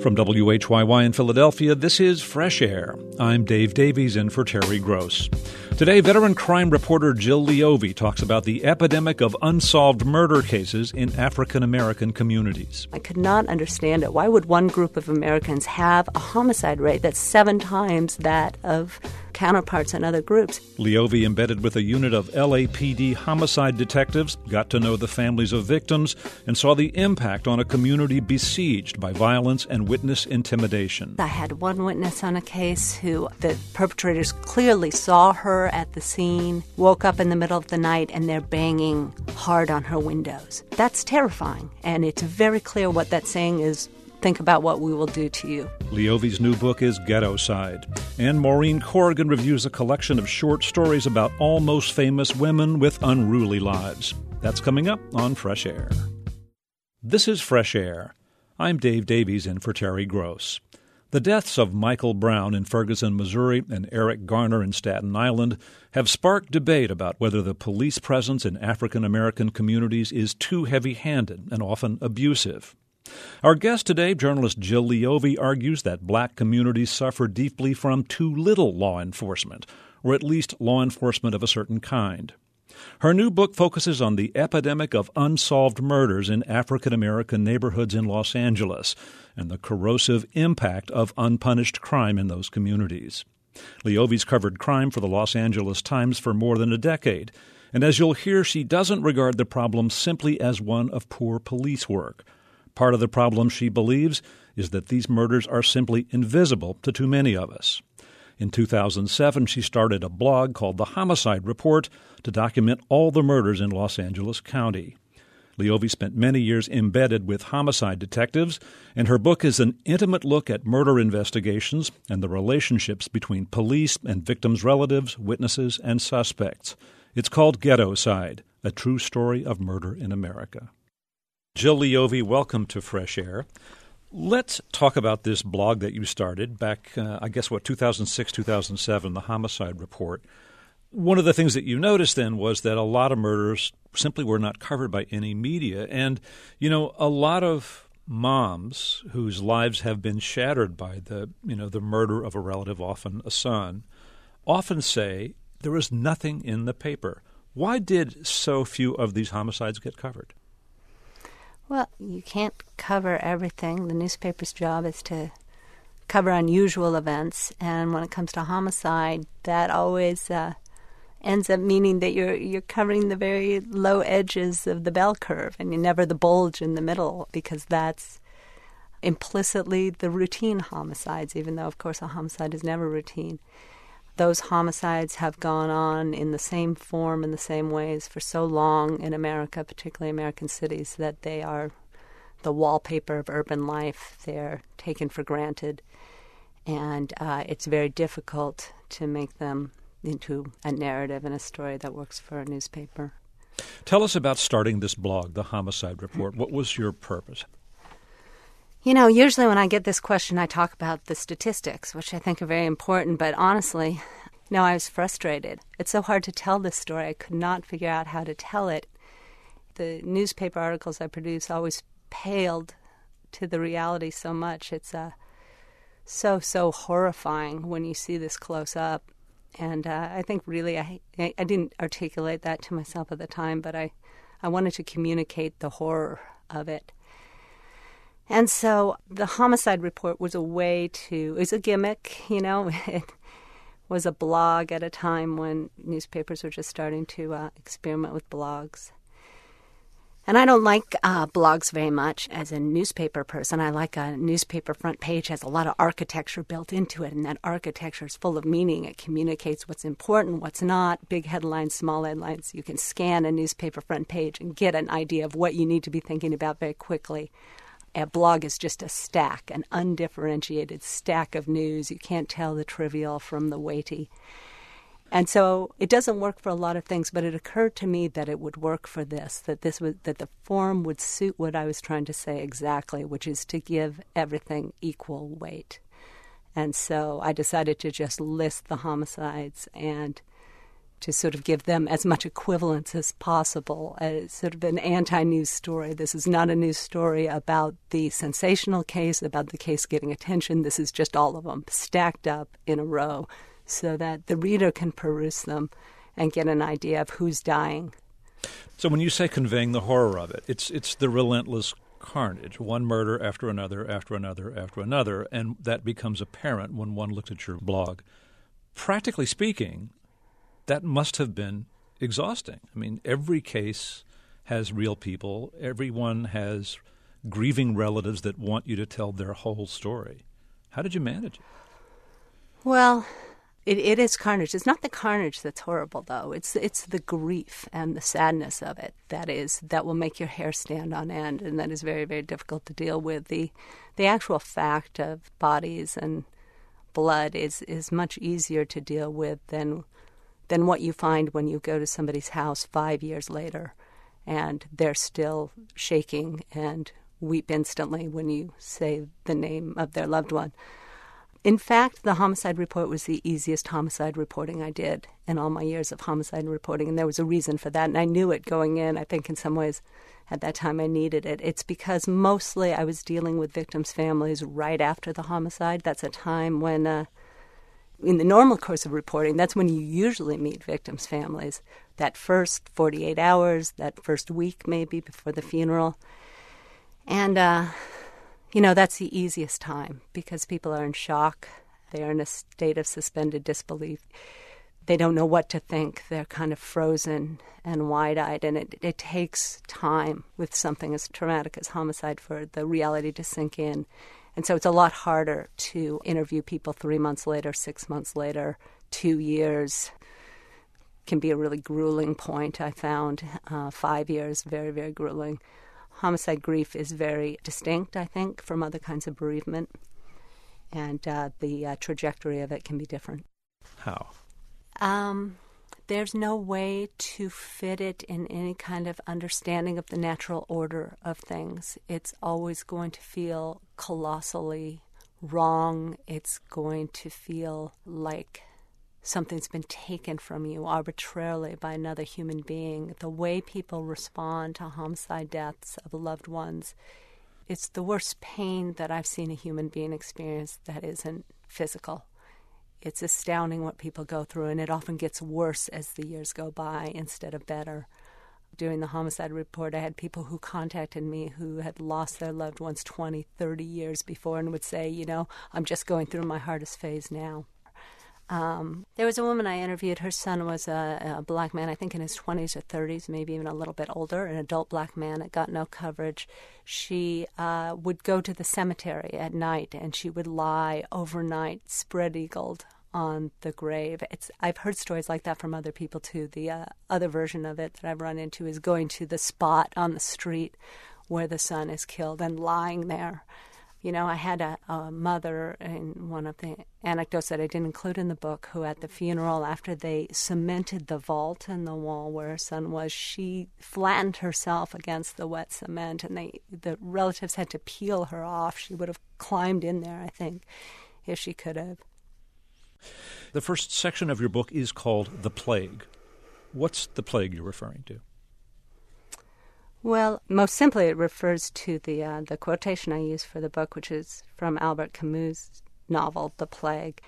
From WHYY in Philadelphia, this is Fresh Air. I'm Dave Davies in for Terry Gross. Today, veteran crime reporter Jill Leovy talks about the epidemic of unsolved murder cases in African-American communities. I could not understand it. Why would one group of Americans have a homicide rate that's 7 times that of counterparts in other groups? Leovy, embedded with a unit of LAPD homicide detectives, got to know the families of victims and saw the impact on a community besieged by violence and witness intimidation. I had one witness on a case who the perpetrators clearly saw her at the scene, woke up in the middle of the night, and they're banging hard on her windows. That's terrifying, and it's very clear what that's saying is, think about what we will do to you. Leovy's new book is Ghettoside, and Maureen Corrigan reviews a collection of short stories about almost famous women with unruly lives. That's coming up on Fresh Air. This is Fresh Air. I'm Dave Davies in for Terry Gross. The deaths of Michael Brown in Ferguson, Missouri, and Eric Garner in Staten Island have sparked debate about whether the police presence in African-American communities is too heavy-handed and often abusive. Our guest today, journalist Jill Leovy, argues that black communities suffer deeply from too little law enforcement, or at least law enforcement of a certain kind. Her new book focuses on the epidemic of unsolved murders in African-American neighborhoods in Los Angeles and the corrosive impact of unpunished crime in those communities. Leovy's covered crime for the Los Angeles Times for more than a decade, and as you'll hear, she doesn't regard the problem simply as one of poor police work. Part of the problem, she believes, is that these murders are simply invisible to too many of us. In 2007, she started a blog called The Homicide Report to document all the murders in Los Angeles County. Leovy spent many years embedded with homicide detectives, and her book is an intimate look at murder investigations and the relationships between police and victims' relatives, witnesses, and suspects. It's called Ghettoside, a true story of murder in America. Jill Leovy, welcome to Fresh Air. Let's talk about this blog that you started back, 2006, 2007, the Homicide Report. One of the things that you noticed then was that a lot of murders simply were not covered by any media. And, a lot of moms whose lives have been shattered by the murder of a relative, often a son, often say there was nothing in the paper. Why did so few of these homicides get covered? Well, you can't cover everything. The newspaper's job is to cover unusual events, and when it comes to homicide, that always ends up meaning that you're covering the very low edges of the bell curve, and never the bulge in the middle, because that's implicitly the routine homicides, even though, of course, a homicide is never routine. Those homicides have gone on in the same form, in the same ways for so long in America, particularly American cities, that they are the wallpaper of urban life. They're taken for granted, and it's very difficult to make them into a narrative and a story that works for a newspaper. Tell us about starting this blog, The Homicide Report. What was your purpose? Usually when I get this question, I talk about the statistics, which I think are very important. But honestly, I was frustrated. It's so hard to tell this story. I could not figure out how to tell it. The newspaper articles I produce always paled to the reality so much. It's so horrifying when you see this close up. And I think really I didn't articulate that to myself at the time, but I wanted to communicate the horror of it. And so the Homicide Report was it was a gimmick, It was a blog at a time when newspapers were just starting to experiment with blogs. And I don't like blogs very much as a newspaper person. I like a newspaper front page has a lot of architecture built into it, and that architecture is full of meaning. It communicates what's important, what's not, big headlines, small headlines. You can scan a newspaper front page and get an idea of what you need to be thinking about very quickly. A blog is just a stack, an undifferentiated stack of news. You can't tell the trivial from the weighty. And so it doesn't work for a lot of things, but it occurred to me that it would work for this, that the form would suit what I was trying to say exactly, which is to give everything equal weight. And so I decided to just list the homicides and to sort of give them as much equivalence as possible, as sort of an anti-news story. This is not a news story about the sensational case, about the case getting attention. This is just all of them stacked up in a row so that the reader can peruse them and get an idea of who's dying. So when you say conveying the horror of it, it's the relentless carnage, one murder after another, after another, after another, and that becomes apparent when one looks at your blog. Practically speaking, that must have been exhausting. I mean, every case has real people. Everyone has grieving relatives that want you to tell their whole story. How did you manage it? Well, it is carnage. It's not the carnage that's horrible, though. It's the grief and the sadness of it that will make your hair stand on end, and that is very, very difficult to deal with. The actual fact of bodies and blood is much easier to deal with than what you find when you go to somebody's house 5 years later and they're still shaking and weep instantly when you say the name of their loved one. In fact, the homicide report was the easiest homicide reporting I did in all my years of homicide reporting, and there was a reason for that, and I knew it going in. I think in some ways at that time I needed it. It's because mostly I was dealing with victims' families right after the homicide. That's a time when, in the normal course of reporting, that's when you usually meet victims' families, that first 48 hours, that first week maybe before the funeral. And that's the easiest time because people are in shock. They are in a state of suspended disbelief. They don't know what to think. They're kind of frozen and wide-eyed, and it takes time with something as traumatic as homicide for the reality to sink in. And so it's a lot harder to interview people 3 months later, 6 months later, 2 years. Can be a really grueling point, I found. 5 years, very, very grueling. Homicide grief is very distinct, I think, from other kinds of bereavement, and the trajectory of it can be different. How? There's no way to fit it in any kind of understanding of the natural order of things. It's always going to feel colossally wrong. It's going to feel like something's been taken from you arbitrarily by another human being. The way people respond to homicide deaths of loved ones, it's the worst pain that I've seen a human being experience that isn't physical. It's astounding what people go through, and it often gets worse as the years go by instead of better. Doing the homicide report, I had people who contacted me who had lost their loved ones 20, 30 years before and would say, I'm just going through my hardest phase now. There was a woman I interviewed. Her son was a black man, I think in his 20s or 30s, maybe even a little bit older, an adult black man. It got no coverage. She would go to the cemetery at night, and she would lie overnight spread-eagled on the grave. I've heard stories like that from other people, too. The other version of it that I've run into is going to the spot on the street where the son is killed and lying there. I had a mother in one of the anecdotes that I didn't include in the book who at the funeral, after they cemented the vault in the wall where her son was, she flattened herself against the wet cement, and the relatives had to peel her off. She would have climbed in there, I think, if she could have. The first section of your book is called The Plague. What's the plague you're referring to? Well, most simply, it refers to the quotation I use for the book, which is from Albert Camus' novel, The Plague.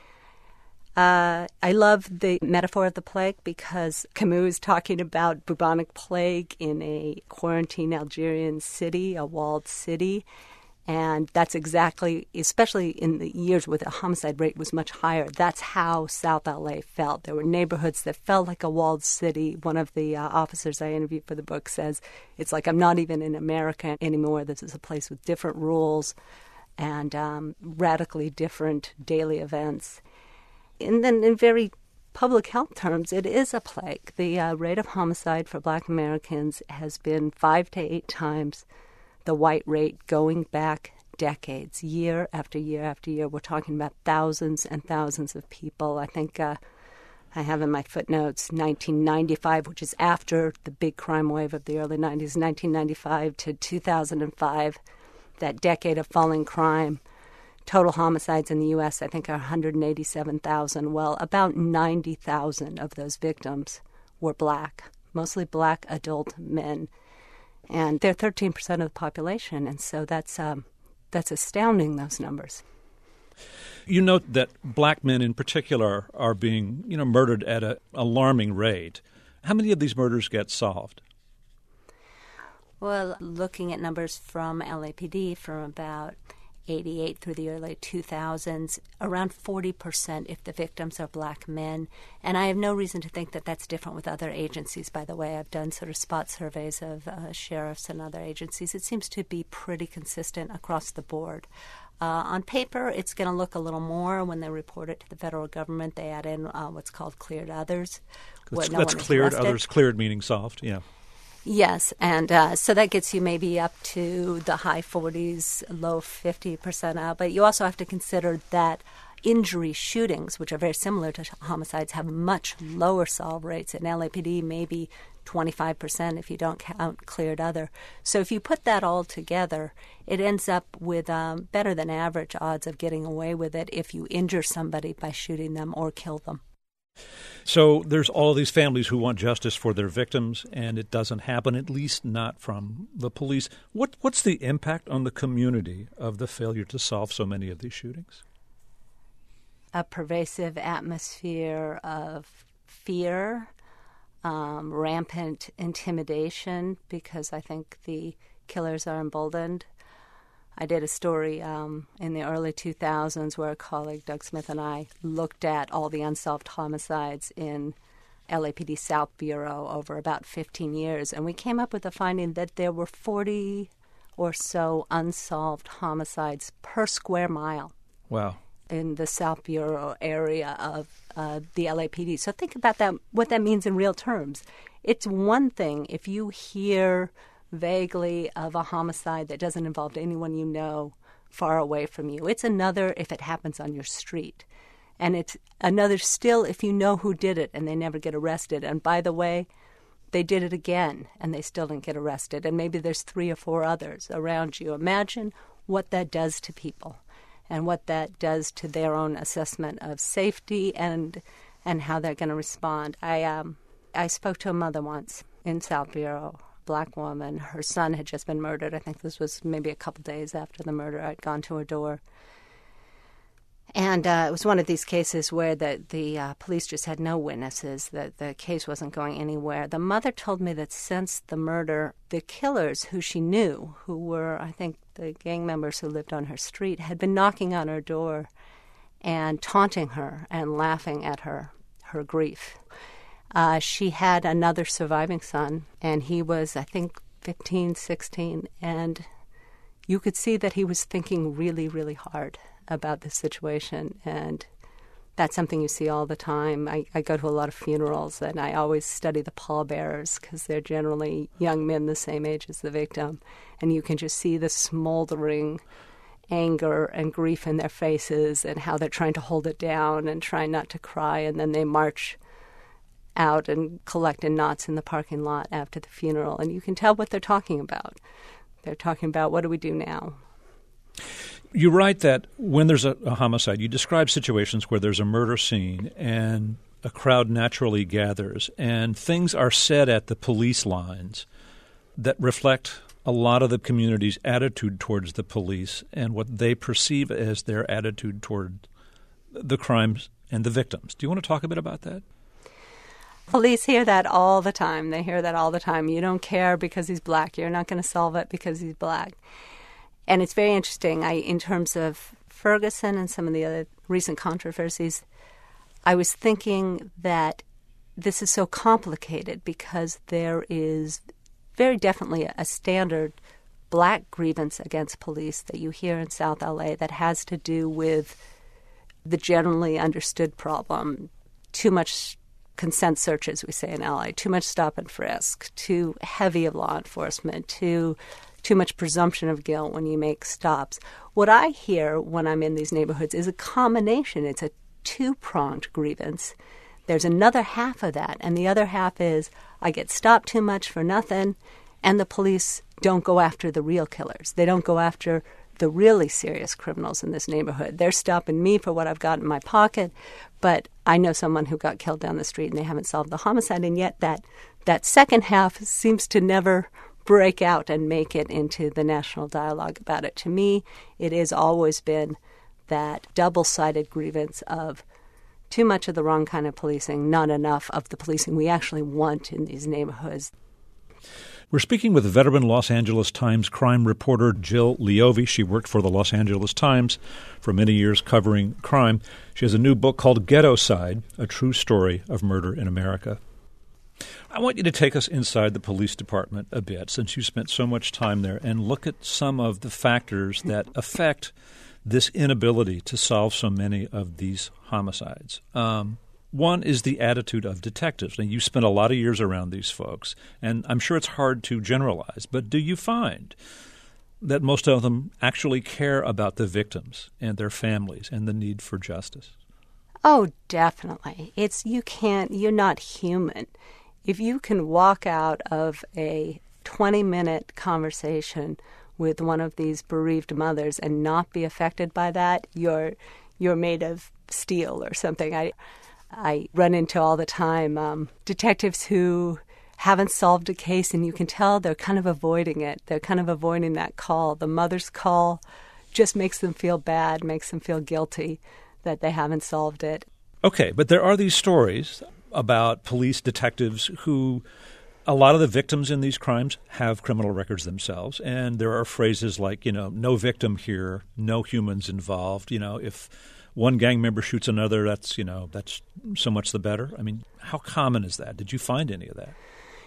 I love the metaphor of the plague because Camus is talking about bubonic plague in a quarantine Algerian city, a walled city. And that's exactly, especially in the years where the homicide rate was much higher, that's how South LA felt. There were neighborhoods that felt like a walled city. One of the officers I interviewed for the book says, it's like I'm not even in America anymore. This is a place with different rules and radically different daily events. And then in very public health terms, it is a plague. The rate of homicide for Black Americans has been 5 to 8 times the white rate going back decades, year after year after year. We're talking about thousands and thousands of people. I think I have in my footnotes 1995, which is after the big crime wave of the early 90s, 1995 to 2005, that decade of falling crime. total homicides in the U.S., I think, are 187,000. Well, about 90,000 of those victims were black, mostly black adult men. And they're 13% of the population, and so that's astounding, those numbers. You note that black men in particular are being, murdered at an alarming rate. How many of these murders get solved? Well, looking at numbers from LAPD from about 88 through the early 2000s, around 40% if the victims are black men. And I have no reason to think that that's different with other agencies, by the way. I've done sort of spot surveys of sheriffs and other agencies. It seems to be pretty consistent across the board. On paper, it's going to look a little more when they report it to the federal government. They add in what's called cleared others. That's cleared others, cleared meaning solved, yeah. Yes, and so that gets you maybe up to the high 40s, low 50% out. But you also have to consider that injury shootings, which are very similar to homicides, have much lower solve rates. In LAPD, maybe 25% if you don't count cleared other. So if you put that all together, it ends up with better than average odds of getting away with it if you injure somebody by shooting them or kill them. So there's all these families who want justice for their victims, and it doesn't happen, at least not from the police. What's the impact on the community of the failure to solve so many of these shootings? A pervasive atmosphere of fear, rampant intimidation, because I think the killers are emboldened. I did a story in the early 2000s where a colleague, Doug Smith, and I looked at all the unsolved homicides in LAPD South Bureau over about 15 years, and we came up with the finding that there were 40 or so unsolved homicides per square mile. Wow. In the South Bureau area of the LAPD. So think about that, what that means in real terms. It's one thing if you hear vaguely of a homicide that doesn't involve anyone you know far away from you. It's another if it happens on your street. And it's another still if you know who did it and they never get arrested. And by the way, they did it again and they still didn't get arrested. And maybe there's 3 or 4 others around you. Imagine what that does to people and what that does to their own assessment of safety and how they're going to respond. I spoke to a mother once in South Bureau, black woman. Her son had just been murdered. I think this was maybe a couple days after the murder. I'd gone to her door. And it was one of these cases where the police just had no witnesses, that the case wasn't going anywhere. The mother told me that since the murder, the killers who she knew, who were, I think, the gang members who lived on her street, had been knocking on her door and taunting her and laughing at her grief. She had another surviving son, and he was, I think, 15, 16, and you could see that he was thinking really, really hard about the situation, and that's something you see all the time. I go to a lot of funerals, and I always study the pallbearers because they're generally young men the same age as the victim, and you can just see the smoldering anger and grief in their faces and how they're trying to hold it down and trying not to cry, and then they march out and collect in knots in the parking lot after the funeral, and you can tell what they're talking about. They're talking about, what do we do now? You write that when there's a homicide, you describe situations where there's a murder scene and a crowd naturally gathers and things are said at the police lines that reflect a lot of the community's attitude towards the police and what they perceive as their attitude toward the crimes and the victims. Do you want to talk a bit about that? Police hear that all the time. They hear that all the time. You don't care because he's black. You're not going to solve it because he's black. And it's very interesting. In terms of Ferguson and some of the other recent controversies, I was thinking that this is so complicated because there is very definitely a standard black grievance against police that you hear in South LA that has to do with the generally understood problem, too much consent searches, we say in LA, too much stop and frisk, too heavy of law enforcement, too much presumption of guilt when you make stops. What I hear when I'm in these neighborhoods is a combination. It's a two-pronged grievance. There's another half of that, and the other half is I get stopped too much for nothing, and the police don't go after the real killers. They don't go after the really serious criminals in this neighborhood. They're stopping me for what I've got in my pocket, but I know someone who got killed down the street and they haven't solved the homicide, and yet that second half seems to never break out and make it into the national dialogue about it. To me, it has always been that double-sided grievance of too much of the wrong kind of policing, not enough of the policing we actually want in these neighborhoods. We're speaking with veteran Los Angeles Times crime reporter Jill Leovy. She worked for the Los Angeles Times for many years covering crime. She has a new book called Ghetto-Side, A True Story of Murder in America. I want you to take us inside the police department a bit, since you spent so much time there, and look at some of the factors that affect this inability to solve so many of these homicides. One is the attitude of detectives. Now, you spent a lot of years around these folks, and I'm sure it's hard to generalize, but do you find that most of them actually care about the victims and their families and the need for justice? Oh, definitely. You're not human. If you can walk out of a 20-minute conversation with one of these bereaved mothers and not be affected by that, you're made of steel or something. I run into all the time detectives who haven't solved a case, and you can tell they're kind of avoiding it. They're kind of avoiding that call. The mother's call just makes them feel bad, makes them feel guilty that they haven't solved it. Okay, but there are these stories about police detectives who, a lot of the victims in these crimes have criminal records themselves, and there are phrases like, no victim here, no humans involved. If one gang member shoots another, that's so much the better. I mean, how common is that? Did you find any of that?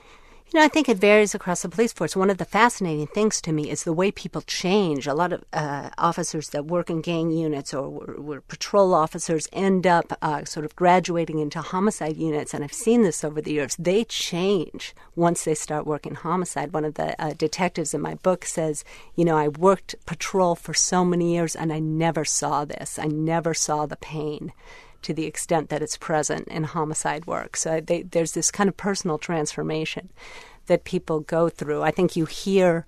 I think it varies across the police force. One of the fascinating things to me is the way people change. A lot of officers that work in gang units or were patrol officers end up sort of graduating into homicide units, and I've seen this over the years. They change once they start working homicide. One of the detectives in my book says, I worked patrol for so many years, and I never saw this. I never saw the pain to the extent that it's present in homicide work. So there's this kind of personal transformation that people go through. I think you hear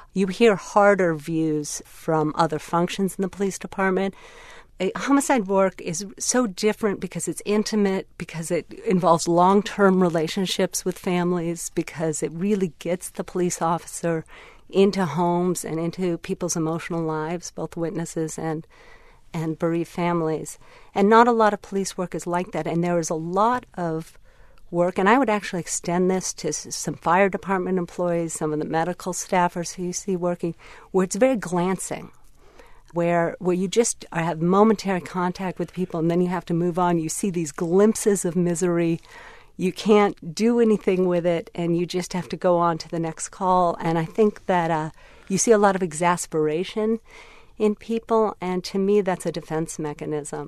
harder views from other functions in the police department. Homicide work is so different because it's intimate, because it involves long-term relationships with families, because it really gets the police officer into homes and into people's emotional lives, both witnesses and bereaved families. And not a lot of police work is like that. And there is a lot of work, and I would actually extend this to some fire department employees, some of the medical staffers who you see working, where it's very glancing, where you just have momentary contact with people and then you have to move on. You see these glimpses of misery. You can't do anything with it, and you just have to go on to the next call. And I think that you see a lot of exasperation in people, and to me, that's a defense mechanism.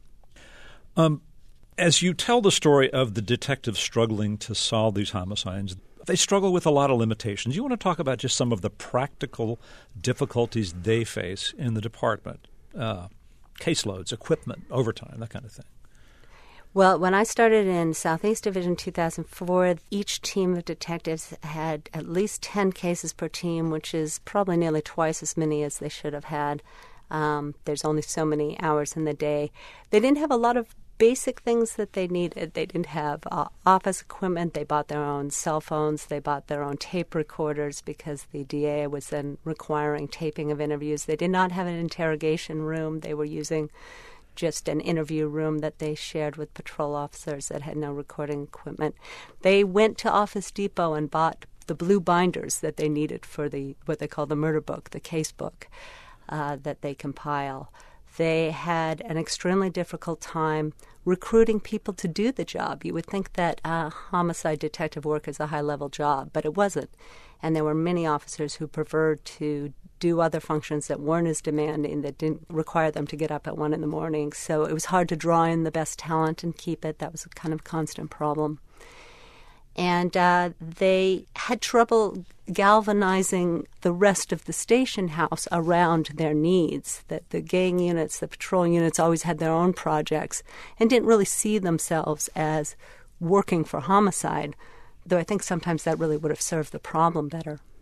As you tell the story of the detectives struggling to solve these homicides, they struggle with a lot of limitations. You want to talk about just some of the practical difficulties they face in the department, caseloads, equipment, overtime, that kind of thing. Well, when I started in Southeast Division 2004, each team of detectives had at least 10 cases per team, which is probably nearly twice as many as they should have had. There's only so many hours in the day. They didn't have a lot of basic things that they needed. They didn't have office equipment. They bought their own cell phones. They bought their own tape recorders because the DA was then requiring taping of interviews. They did not have an interrogation room. They were using just an interview room that they shared with patrol officers that had no recording equipment. They went to Office Depot and bought the blue binders that they needed for what they call the murder book, the case book that they compile. They had an extremely difficult time recruiting people to do the job. You would think that homicide detective work is a high-level job, but it wasn't. And there were many officers who preferred to do other functions that weren't as demanding, that didn't require them to get up at 1 a.m. So it was hard to draw in the best talent and keep it. That was a kind of constant problem. And they had trouble galvanizing the rest of the station house around their needs. That the gang units, the patrol units always had their own projects and didn't really see themselves as working for homicide, though I think sometimes that really would have served the problem better.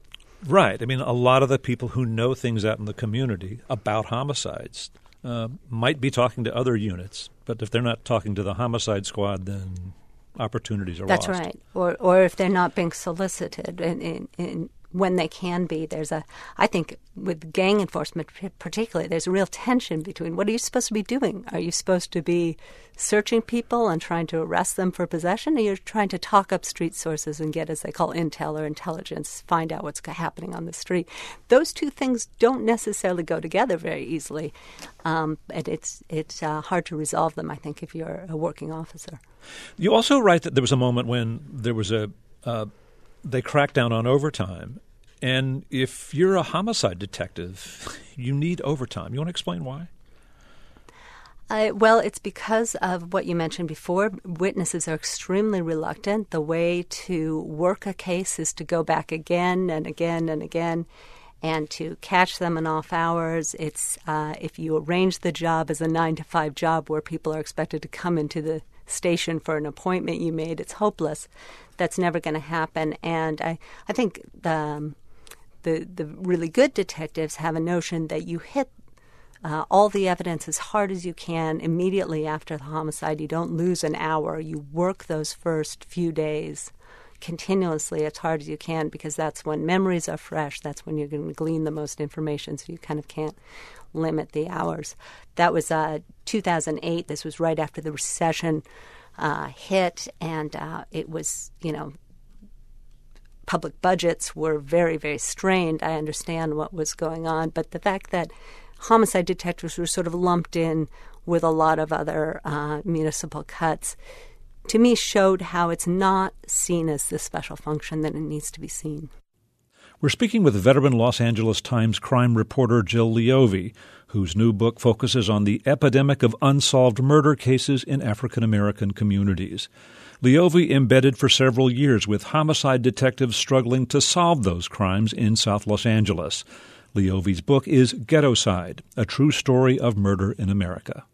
Right. I mean, a lot of the people who know things out in the community about homicides might be talking to other units, but if they're not talking to the homicide squad, then opportunities are That's lost. right. Or if they're not being solicited in when they can be. I think with gang enforcement particularly, there's a real tension between what are you supposed to be doing? Are you supposed to be searching people and trying to arrest them for possession, or you're trying to talk up street sources and get, as they call, intel or intelligence, find out what's happening on the street? Those two things don't necessarily go together very easily. And it's hard to resolve them, I think, if you're a working officer. You also write that there was a moment when there was they cracked down on overtime. And if you're a homicide detective, you need overtime. You want to explain why? Well, it's because of what you mentioned before. Witnesses are extremely reluctant. The way to work a case is to go back again and again and again and to catch them in off hours. It's if you arrange the job as a 9-to-5 job where people are expected to come into the station for an appointment you made, it's hopeless. That's never going to happen. And I think the really good detectives have a notion that you hit all the evidence as hard as you can immediately after the homicide. You don't lose an hour. You work those first few days continuously as hard as you can, because that's when memories are fresh. That's when you're going to glean the most information, so you kind of can't limit the hours. That was 2008. This was right after the recession hit, and it was, public budgets were very, very strained. I understand what was going on, but the fact that homicide detectives were sort of lumped in with a lot of other municipal cuts, to me, showed how it's not seen as the special function that it needs to be seen. We're speaking with veteran Los Angeles Times crime reporter Jill Leovy, whose new book focuses on the epidemic of unsolved murder cases in African-American communities. Leovy embedded for several years with homicide detectives struggling to solve those crimes in South Los Angeles. Leovy's book is Ghettoside, a true story of murder in America.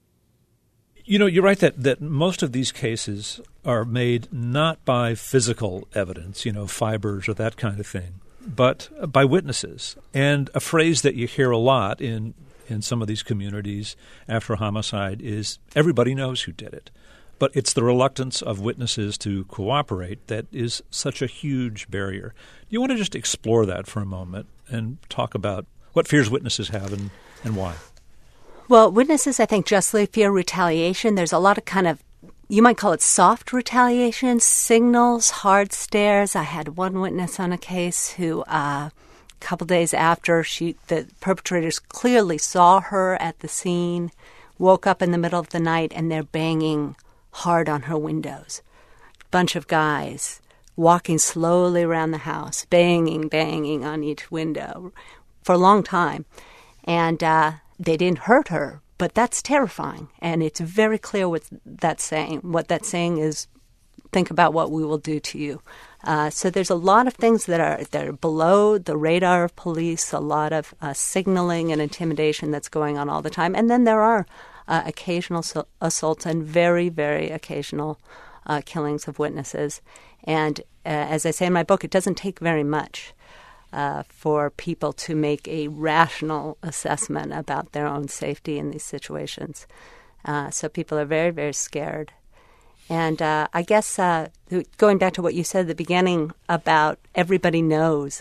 You write that most of these cases are made not by physical evidence, fibers or that kind of thing, but by witnesses. And a phrase that you hear a lot in some of these communities after a homicide is everybody knows who did it. But it's the reluctance of witnesses to cooperate that is such a huge barrier. Do you want to just explore that for a moment and talk about what fears witnesses have and why? Well, witnesses, I think, justly fear retaliation. There's a lot of kind of, you might call it soft retaliation, signals, hard stares. I had one witness on a case who a couple days after the perpetrators clearly saw her at the scene, woke up in the middle of the night, and they're banging hard on her windows. Bunch of guys walking slowly around the house, banging on each window for a long time. And they didn't hurt her, but that's terrifying. And it's very clear what that's saying. What that's saying is, think about what we will do to you. So there's a lot of things that are below the radar of police, a lot of signaling and intimidation that's going on all the time. And then there are occasional assaults and very, very occasional killings of witnesses. And as I say in my book, it doesn't take very much for people to make a rational assessment about their own safety in these situations. So people are very, very scared. And I guess going back to what you said at the beginning about everybody knows,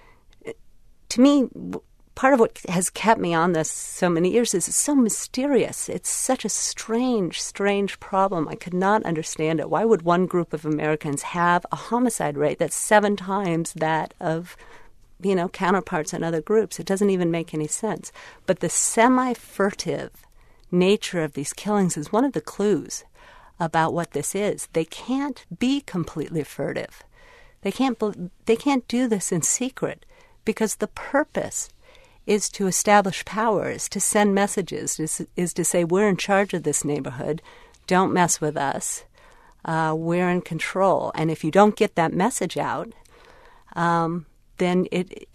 to me, part of what has kept me on this so many years is it's so mysterious. It's such a strange, strange problem. I could not understand it. Why would one group of Americans have a homicide rate that's 7 times that of counterparts in other groups? It doesn't even make any sense. But the semi-furtive nature of these killings is one of the clues about what this is. They can't be completely furtive. They can't do this in secret, because the purpose is to establish power, is to send messages, is to say, we're in charge of this neighborhood, don't mess with us, we're in control. And if you don't get that message out, then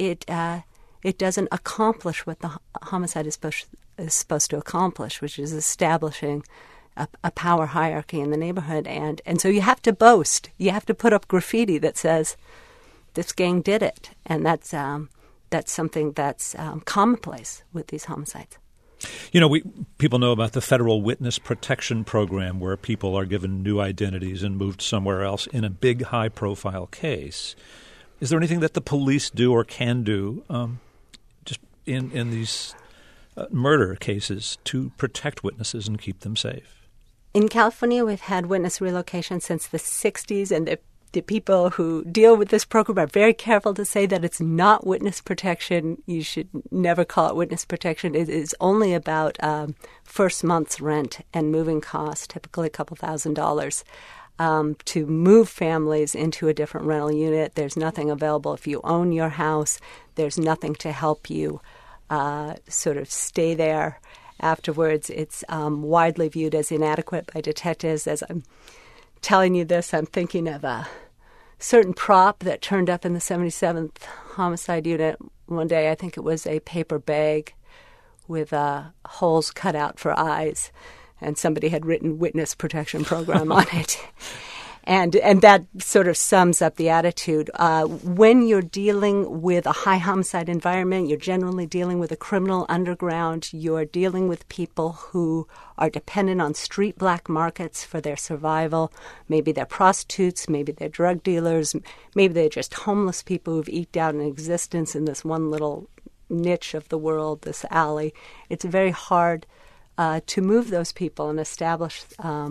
it doesn't accomplish what the homicide is supposed to accomplish, which is establishing a power hierarchy in the neighborhood. And so you have to boast. You have to put up graffiti that says, this gang did it. And that's that's something that's commonplace with these homicides. You know, people know about the Federal Witness Protection Program, where people are given new identities and moved somewhere else in a big, high-profile case. Is there anything that the police do or can do just in these murder cases to protect witnesses and keep them safe? In California, we've had witness relocation since the 60s, and the people who deal with this program are very careful to say that it's not witness protection. You should never call it witness protection. It is only about first month's rent and moving costs, typically a couple $1,000s, to move families into a different rental unit. There's nothing available if you own your house. There's nothing to help you sort of stay there afterwards. It's widely viewed as inadequate by detectives. As I'm telling you this, I'm thinking of a certain prop that turned up in the 77th Homicide Unit one day. I think it was a paper bag with holes cut out for eyes, and somebody had written Witness Protection Program on it. And that sort of sums up the attitude. When you're dealing with a high homicide environment, you're generally dealing with a criminal underground. You're dealing with people who are dependent on street black markets for their survival. Maybe they're prostitutes, maybe they're drug dealers, maybe they're just homeless people who've eked out an existence in this one little niche of the world, this alley. It's very hard to move those people and establish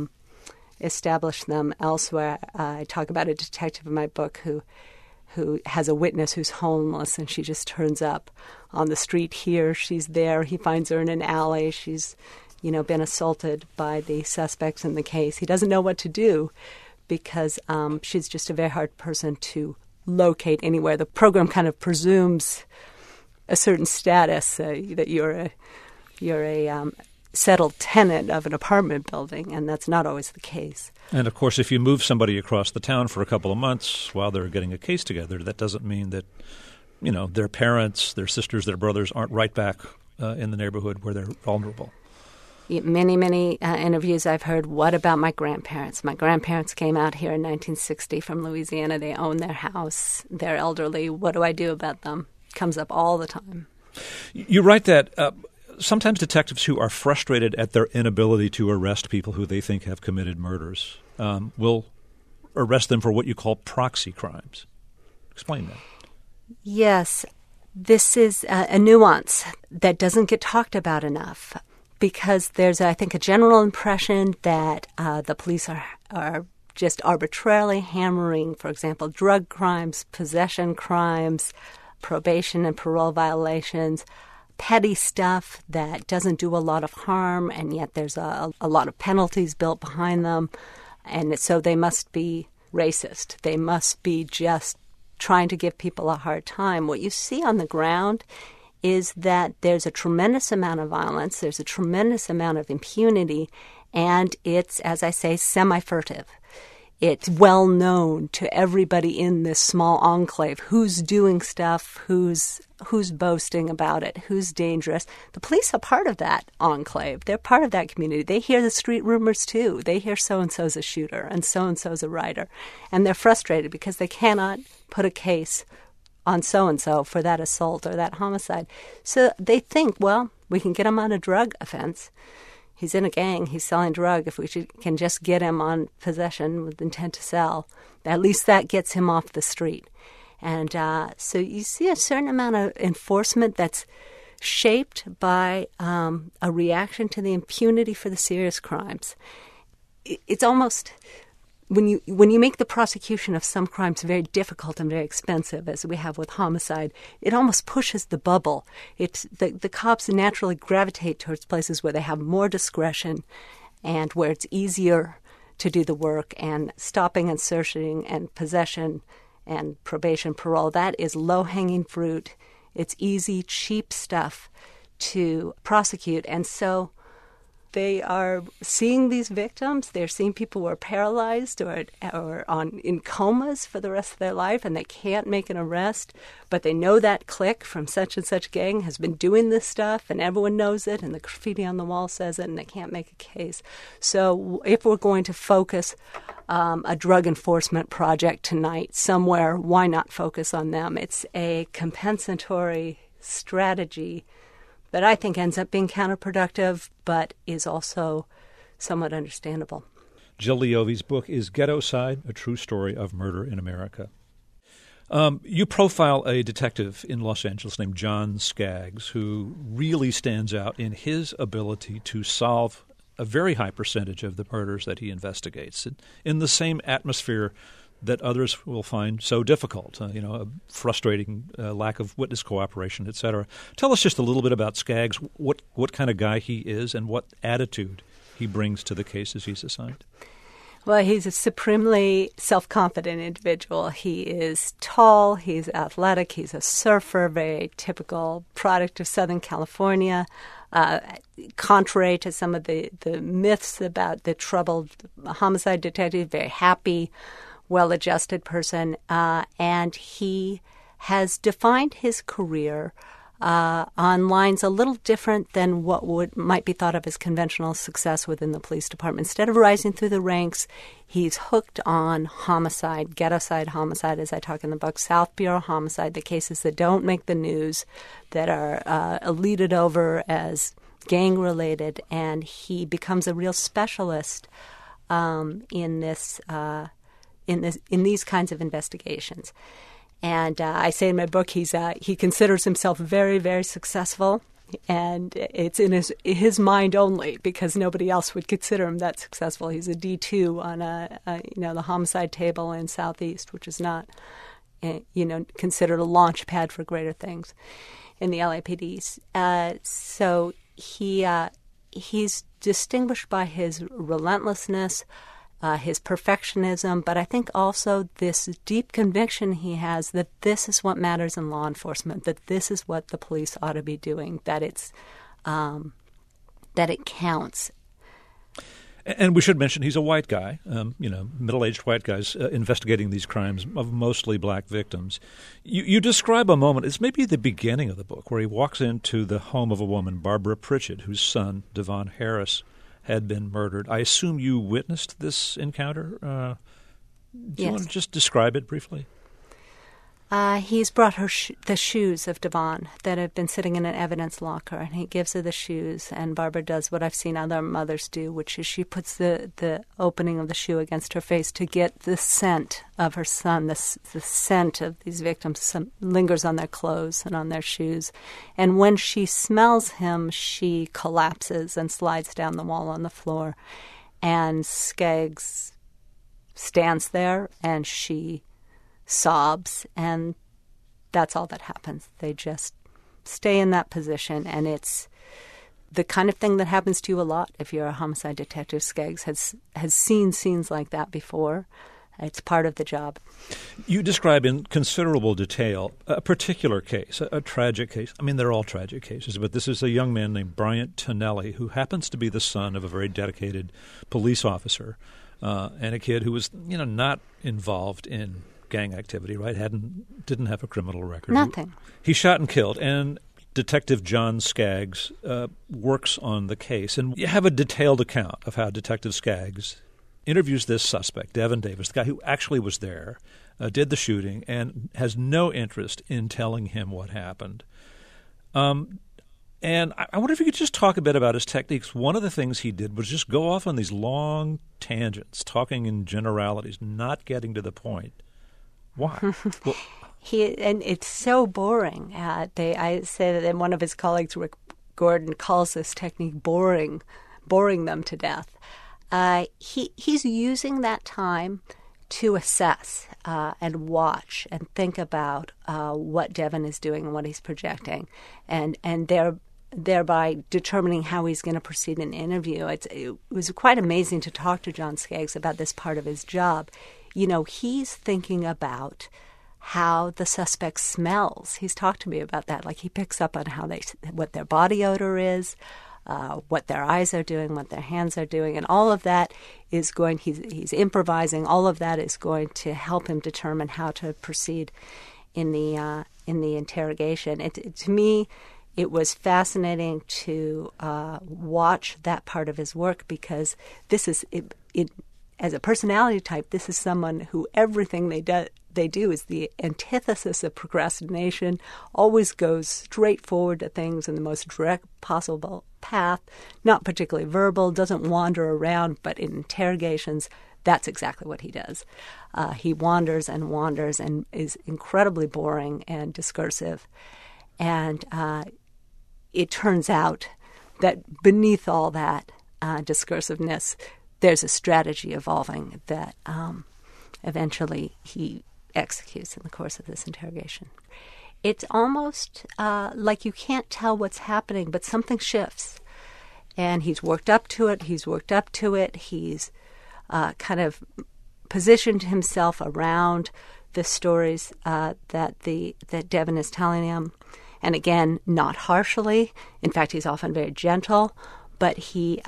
them elsewhere. I talk about a detective in my book who has a witness who's homeless, and she just turns up on the street here. She's there. He finds her in an alley. She's, been assaulted by the suspects in the case. He doesn't know what to do because she's just a very hard person to locate anywhere. The program kind of presumes a certain status, that you're a settled tenant of an apartment building, and that's not always the case. And, of course, if you move somebody across the town for a couple of months while they're getting a case together, that doesn't mean that, their parents, their sisters, their brothers aren't right back in the neighborhood where they're vulnerable. Many interviews I've heard, what about my grandparents? My grandparents came out here in 1960 from Louisiana. They own their house. They're elderly. What do I do about them? Comes up all the time. You write that sometimes detectives who are frustrated at their inability to arrest people who they think have committed murders will arrest them for what you call proxy crimes. Explain that. Yes. This is a nuance that doesn't get talked about enough because there's, I think, a general impression that the police are just arbitrarily hammering, for example, drug crimes, possession crimes, probation and parole violations, petty stuff that doesn't do a lot of harm, and yet there's a lot of penalties built behind them. And so they must be racist. They must be just trying to give people a hard time. What you see on the ground is that there's a tremendous amount of violence, there's a tremendous amount of impunity, and it's, as I say, semi-furtive. It's well known to everybody in this small enclave who's doing stuff, who's boasting about it, who's dangerous. The police are part of that enclave. They're part of that community. They hear the street rumors too. They hear so-and-so's a shooter and so-and-so's a writer. And they're frustrated because they cannot put a case on so-and-so for that assault or that homicide. So they think, well, we can get him on a drug offense. He's in a gang, he's selling drug. If we can just get him on possession with intent to sell, at least that gets him off the street. And so you see a certain amount of enforcement that's shaped by a reaction to the impunity for the serious crimes. It's almost, when you make the prosecution of some crimes very difficult and very expensive, as we have with homicide, it almost pushes the bubble. It's the cops naturally gravitate towards places where they have more discretion and where it's easier to do the work, and stopping and searching and possession and probation, parole, that is low-hanging fruit. It's easy, cheap stuff to prosecute. And so they are seeing these victims. They're seeing people who are paralyzed or in comas for the rest of their life, and they can't make an arrest. But they know that clique from such and such gang has been doing this stuff, and everyone knows it, and the graffiti on the wall says it, and they can't make a case. So if we're going to focus a drug enforcement project tonight somewhere, why not focus on them? It's a compensatory strategy that I think ends up being counterproductive, but is also somewhat understandable. Jill Leovi's book is Ghetto-Side, A True Story of Murder in America. You profile a detective in Los Angeles named John Skaggs, who really stands out in his ability to solve a very high percentage of the murders that he investigates in the same atmosphere that others will find so difficult, a frustrating lack of witness cooperation, et cetera. Tell us just a little bit about Skaggs, what kind of guy he is and what attitude he brings to the cases he's assigned. Well, he's a supremely self-confident individual. He is tall, he's athletic, he's a surfer, very typical product of Southern California. Contrary to some of the myths about the troubled homicide detective, very happy, well-adjusted person, and he has defined his career on lines a little different than what might be thought of as conventional success within the police department. Instead of rising through the ranks, he's hooked on homicide, ghetto-side homicide, as I talk in the book, South Bureau homicide, the cases that don't make the news, that are eluded over as gang-related, and he becomes a real specialist in these kinds of investigations. And I say in my book he considers himself very, very successful, and it's in his mind only because nobody else would consider him that successful. He's a D2 on the homicide table in Southeast, which is not considered a launch pad for greater things in the LAPDs. So he's distinguished by his relentlessness, his perfectionism, but I think also this deep conviction he has that this is what matters in law enforcement, that this is what the police ought to be doing, that it counts. And we should mention he's a white guy, middle-aged white guys investigating these crimes of mostly black victims. You describe a moment, it's maybe the beginning of the book, where he walks into the home of a woman, Barbara Pritchett, whose son, Devon Harris, had been murdered. I assume you witnessed this encounter. Do you want to just describe it briefly? He's brought her the shoes of Devon that have been sitting in an evidence locker, and he gives her the shoes, and Barbara does what I've seen other mothers do, which is she puts the opening of the shoe against her face to get the scent of her son. The scent of these victims lingers on their clothes and on their shoes. And when she smells him, she collapses and slides down the wall on the floor. And Skaggs stands there, and she sobs, and that's all that happens. They just stay in that position, and it's the kind of thing that happens to you a lot if you're a homicide detective. Skaggs has seen scenes like that before. It's part of the job. You describe in considerable detail a particular case, a tragic case. I mean, they're all tragic cases, but this is a young man named Bryant Tonelli, who happens to be the son of a very dedicated police officer and a kid who was, not involved in gang activity, right? Didn't have a criminal record. Nothing. He shot and killed, and Detective John Skaggs works on the case. And you have a detailed account of how Detective Skaggs interviews this suspect, Devin Davis, the guy who actually was there, did the shooting, and has no interest in telling him what happened. And I wonder if you could just talk a bit about his techniques. One of the things he did was just go off on these long tangents, talking in generalities, not getting to the point. Why? Well, and it's so boring. I say that one of his colleagues, Rick Gordon, calls this technique boring them to death. He's using that time to assess and watch and think about what Devin is doing and what he's projecting, and thereby determining how he's going to proceed in an interview. It was quite amazing to talk to John Skaggs about this part of his job. He's thinking about how the suspect smells. He's talked to me about that. Like, he picks up on what their body odor is. what their eyes are doing, what their hands are doing, and all of that is going. He's improvising. All of that is going to help him determine how to proceed in the interrogation. To me, it was fascinating to watch that part of his work, because this is it. As a personality type, this is someone who everything they do is the antithesis of procrastination, always goes straight forward to things in the most direct possible path, not particularly verbal, doesn't wander around, but in interrogations, that's exactly what he does. He wanders and is incredibly boring and discursive. And it turns out that beneath all that discursiveness, there's a strategy evolving that eventually he executes in the course of this interrogation. It's almost like you can't tell what's happening, but something shifts. And he's worked up to it. He's kind of positioned himself around the stories that Devin is telling him. And again, not harshly. In fact, he's often very gentle. But he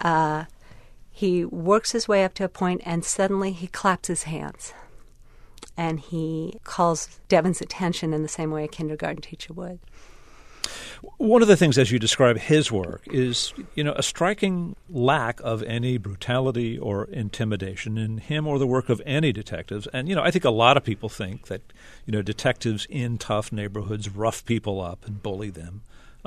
works his way up to a point, and suddenly he claps his hands. And he calls Devin's attention in the same way a kindergarten teacher would. One of the things, as you describe his work, is, a striking lack of any brutality or intimidation in him or the work of any detectives. And, I think a lot of people think that, detectives in tough neighborhoods rough people up and bully them.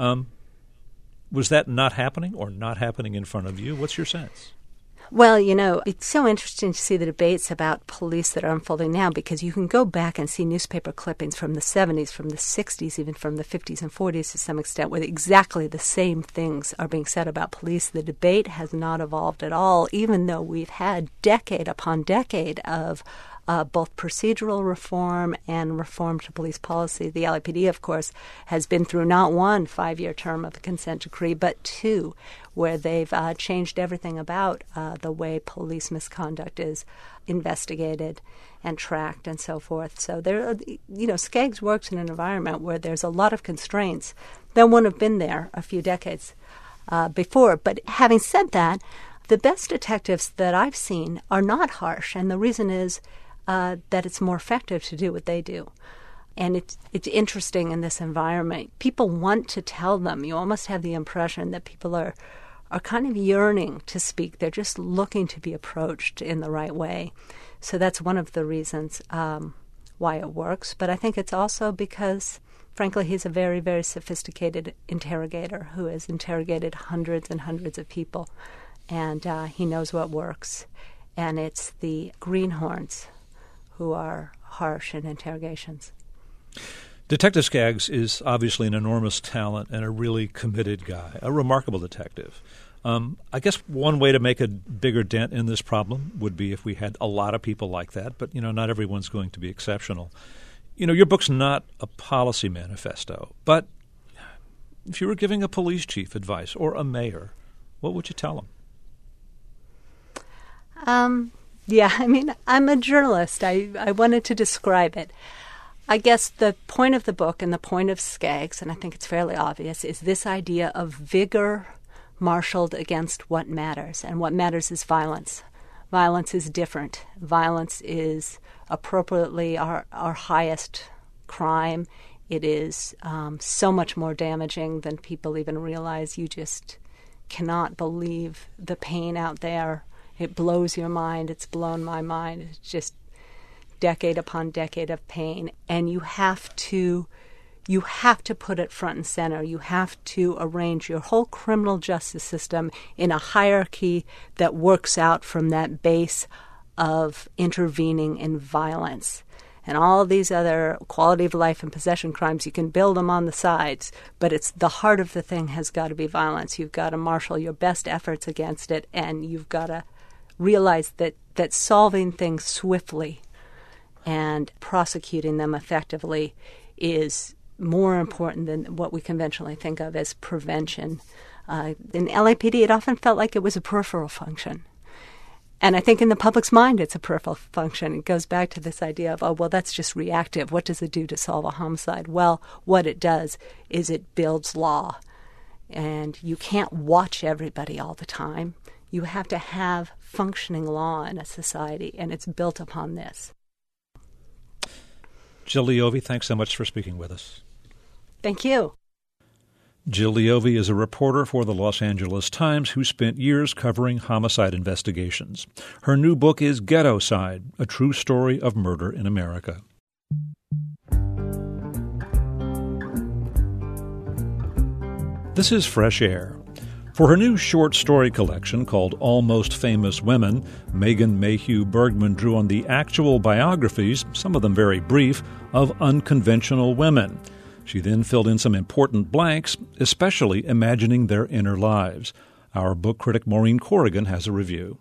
Was that not happening or not happening in front of you? What's your sense? Well, it's so interesting to see the debates about police that are unfolding now, because you can go back and see newspaper clippings from the 70s, from the 60s, even from the 50s and 40s to some extent, where exactly the same things are being said about police. The debate has not evolved at all, even though we've had decade upon decade of both procedural reform and reform to police policy. The LAPD, of course, has been through not one 5-year term of the consent decree, but 2, where they've changed everything about the way police misconduct is investigated and tracked and so forth. So Skaggs works in an environment where there's a lot of constraints that wouldn't have been there a few decades before. But having said that, the best detectives that I've seen are not harsh, and the reason is that it's more effective to do what they do. And it's interesting in this environment. People want to tell them. You almost have the impression that people are kind of yearning to speak. They're just looking to be approached in the right way. So that's one of the reasons why it works. But I think it's also because, frankly, he's a very, very sophisticated interrogator who has interrogated hundreds and hundreds of people. And he knows what works. And it's the greenhorns who are harsh in interrogations. Detective Skaggs is obviously an enormous talent and a really committed guy, a remarkable detective. I guess one way to make a bigger dent in this problem would be if we had a lot of people like that, but, not everyone's going to be exceptional. Your book's not a policy manifesto, but if you were giving a police chief advice or a mayor, what would you tell them? I'm a journalist. I wanted to describe it. I guess the point of the book and the point of Skaggs, and I think it's fairly obvious, is this idea of vigor marshaled against what matters. And what matters is violence. Violence is different. Violence is appropriately our highest crime. It is so much more damaging than people even realize. You just cannot believe the pain out there. It blows your mind. It's blown my mind. It's just decade upon decade of pain. And you have to put it front and center. You have to arrange your whole criminal justice system in a hierarchy that works out from that base of intervening in violence. And all these other quality of life and possession crimes, you can build them on the sides, but it's the heart of the thing has got to be violence. You've got to marshal your best efforts against it, and you've got to realize that solving things swiftly and prosecuting them effectively is more important than what we conventionally think of as prevention. In LAPD, it often felt like it was a peripheral function. And I think in the public's mind, it's a peripheral function. It goes back to this idea of, that's just reactive. What does it do to solve a homicide? Well, what it does is it builds law. and you can't watch everybody all the time. You have to have functioning law in a society, and it's built upon this. Jill Leovy, thanks so much for speaking with us. Thank you. Jill Leovy is a reporter for the Los Angeles Times who spent years covering homicide investigations. Her new book is Ghetto-Side, a true story of murder in America. This is Fresh Air. For her new short story collection called Almost Famous Women, Megan Mayhew Bergman drew on the actual biographies, some of them very brief, of unconventional women. She then filled in some important blanks, especially imagining their inner lives. Our book critic Maureen Corrigan has a review.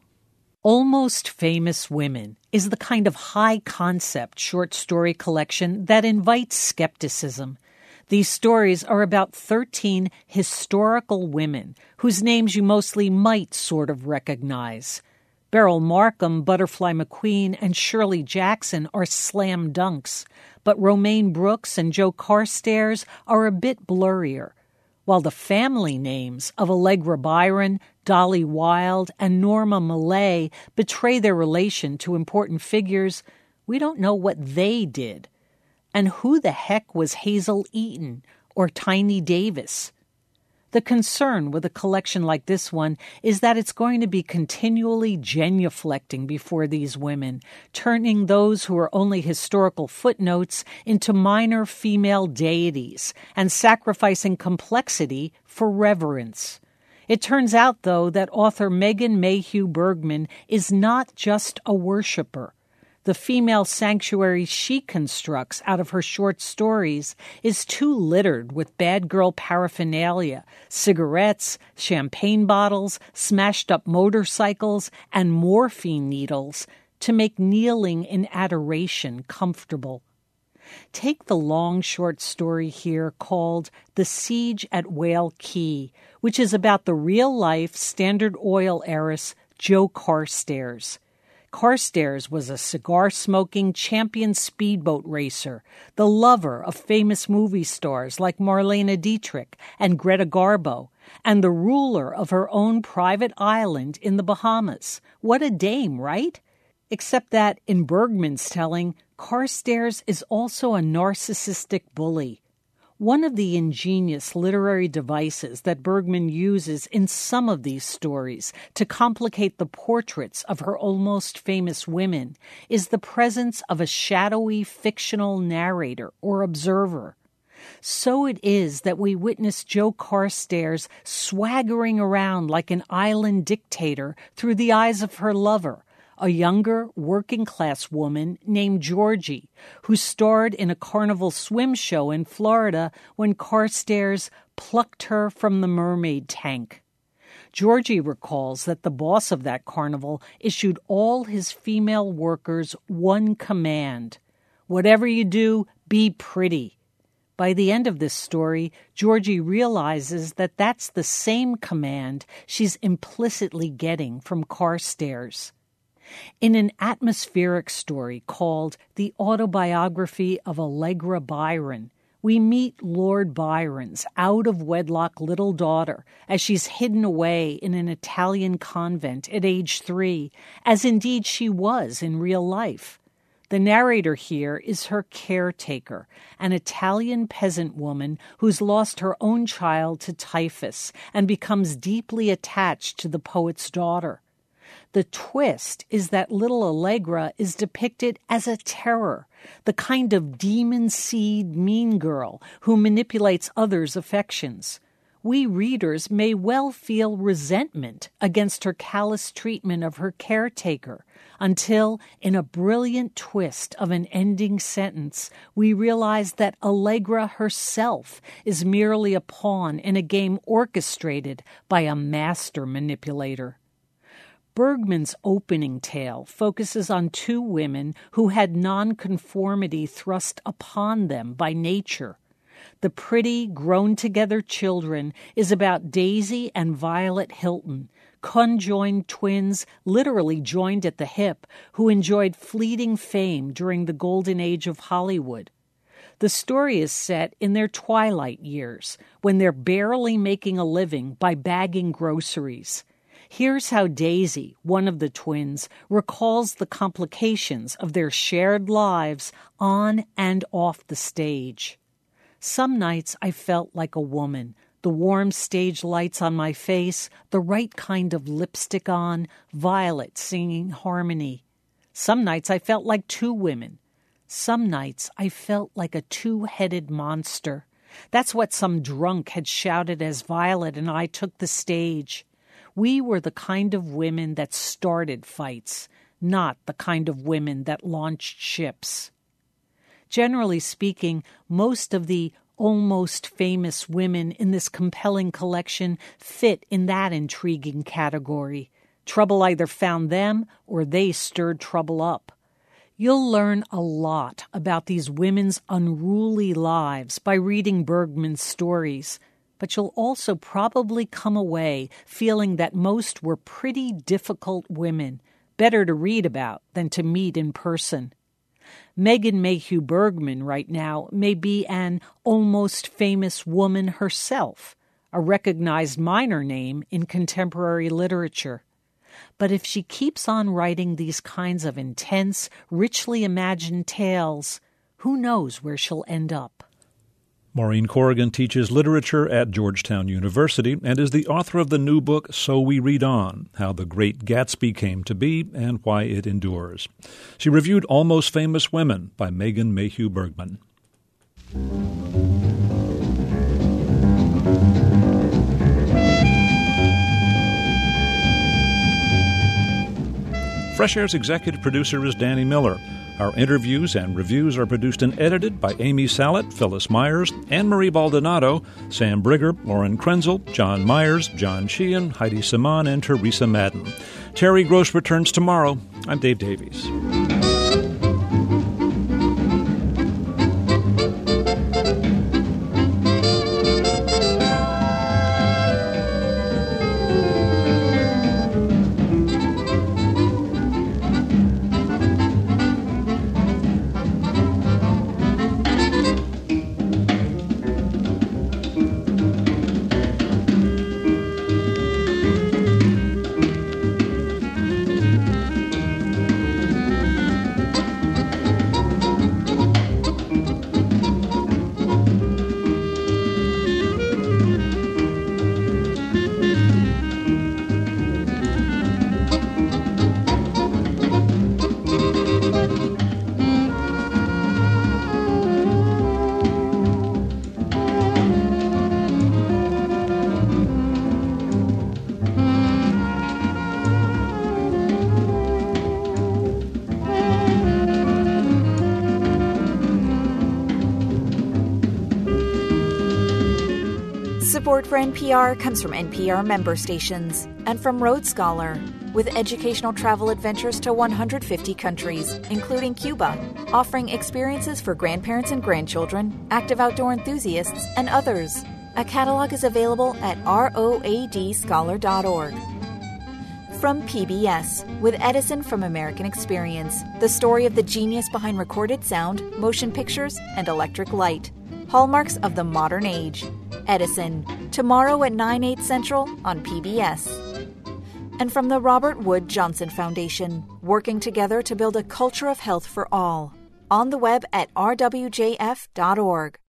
Almost Famous Women is the kind of high-concept short story collection that invites skepticism. These stories are about 13 historical women whose names you mostly might sort of recognize. Beryl Markham, Butterfly McQueen, and Shirley Jackson are slam dunks, but Romaine Brooks and Jo Carstairs are a bit blurrier, while the family names of Allegra Byron, Dolly Wilde, and Norma Millay betray their relation to important figures. We don't know what they did. And who the heck was Hazel Eaton or Tiny Davis? The concern with a collection like this one is that it's going to be continually genuflecting before these women, turning those who are only historical footnotes into minor female deities and sacrificing complexity for reverence. It turns out, though, that author Megan Mayhew Bergman is not just a worshiper. The female sanctuary she constructs out of her short stories is too littered with bad girl paraphernalia, cigarettes, champagne bottles, smashed-up motorcycles, and morphine needles to make kneeling in adoration comfortable. Take the long short story here called The Siege at Whale Key, which is about the real-life Standard Oil heiress Jo Carstairs. Carstairs was a cigar-smoking champion speedboat racer, the lover of famous movie stars like Marlene Dietrich and Greta Garbo, and the ruler of her own private island in the Bahamas. What a dame, right? Except that, in Bergman's telling, Carstairs is also a narcissistic bully. One of the ingenious literary devices that Bergman uses in some of these stories to complicate the portraits of her almost famous women is the presence of a shadowy fictional narrator or observer. So it is that we witness Jo Carstairs swaggering around like an island dictator through the eyes of her lover, a younger, working-class woman named Georgie, who starred in a carnival swim show in Florida when Carstairs plucked her from the mermaid tank. Georgie recalls that the boss of that carnival issued all his female workers one command: whatever you do, be pretty. By the end of this story, Georgie realizes that that's the same command she's implicitly getting from Carstairs. In an atmospheric story called The Autobiography of Allegra Byron, we meet Lord Byron's out-of-wedlock little daughter as she's hidden away in an Italian convent at age 3, as indeed she was in real life. The narrator here is her caretaker, an Italian peasant woman who's lost her own child to typhus and becomes deeply attached to the poet's daughter. The twist is that little Allegra is depicted as a terror, the kind of demon seed mean girl who manipulates others' affections. We readers may well feel resentment against her callous treatment of her caretaker until, in a brilliant twist of an ending sentence, we realize that Allegra herself is merely a pawn in a game orchestrated by a master manipulator. Bergman's opening tale focuses on 2 women who had nonconformity thrust upon them by nature. The pretty, grown-together children is about Daisy and Violet Hilton, conjoined twins literally joined at the hip, who enjoyed fleeting fame during the golden age of Hollywood. The story is set in their twilight years, when they're barely making a living by bagging groceries. Here's how Daisy, one of the twins, recalls the complications of their shared lives on and off the stage. Some nights I felt like a woman, the warm stage lights on my face, the right kind of lipstick on, Violet singing harmony. Some nights I felt like two women. Some nights I felt like a two-headed monster. That's what some drunk had shouted as Violet and I took the stage. We were the kind of women that started fights, not the kind of women that launched ships. Generally speaking, most of the almost famous women in this compelling collection fit in that intriguing category. Trouble either found them or they stirred trouble up. You'll learn a lot about these women's unruly lives by reading Bergman's stories, but you'll also probably come away feeling that most were pretty difficult women, better to read about than to meet in person. Megan Mayhew Bergman right now may be an almost famous woman herself, a recognized minor name in contemporary literature. But if she keeps on writing these kinds of intense, richly imagined tales, who knows where she'll end up? Maureen Corrigan teaches literature at Georgetown University and is the author of the new book, So We Read On, How the Great Gatsby Came to Be and Why It Endures. She reviewed Almost Famous Women by Megan Mayhew Bergman. Fresh Air's executive producer is Danny Miller. Our interviews and reviews are produced and edited by Amy Sallet, Phyllis Myers, Anne-Marie Baldonado, Sam Brigger, Lauren Krenzel, John Myers, John Sheehan, Heidi Saman, and Teresa Madden. Terry Gross returns tomorrow. I'm Dave Davies. Support for NPR comes from NPR member stations and from Road Scholar, with educational travel adventures to 150 countries, including Cuba, offering experiences for grandparents and grandchildren, active outdoor enthusiasts, and others. A catalog is available at roadscholar.org. From PBS, with Edison from American Experience, the story of the genius behind recorded sound, motion pictures, and electric light. Hallmarks of the Modern Age. Edison, tomorrow at 9/8 Central on PBS. And from the Robert Wood Johnson Foundation, working together to build a culture of health for all. On the web at rwjf.org.